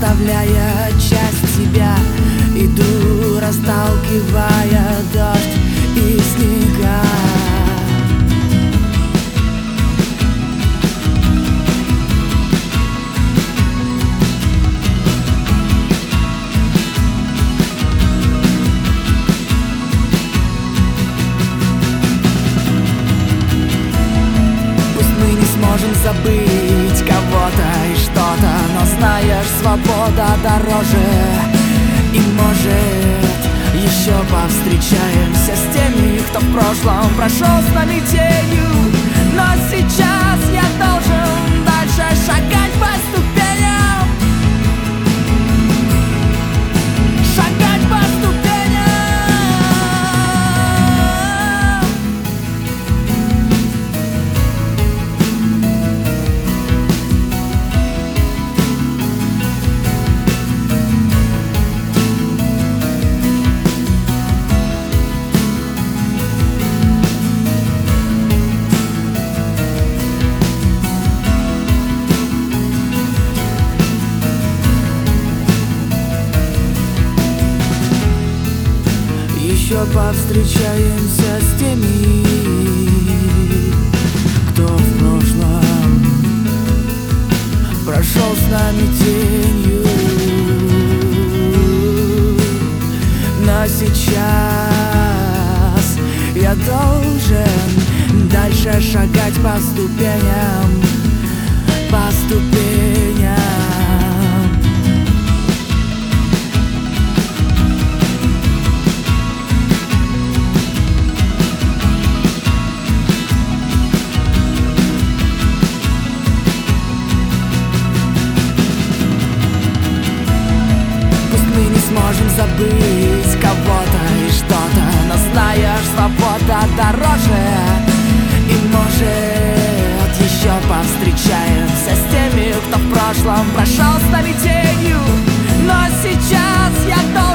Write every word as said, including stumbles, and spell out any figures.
оставляя часть себя. Иду, расталкивая дождь и снега. Можем забыть кого-то и что-то, но знаешь, свобода дороже. И может еще повстречаемся с теми, кто в прошлом прошел с нами тенью. Но сейчас я должен дальше шагать по ступеням. Шагать по ступеням. Еще повстречаемся с теми, кто в прошлом прошел с нами тенью. Но сейчас я должен дальше шагать по ступеням, по ступеням. Можем забыть кого-то и что-то, но знаешь, свобода дороже. И может еще повстречаемся с теми, кто в прошлом прошел с нами тенью. Но сейчас я должен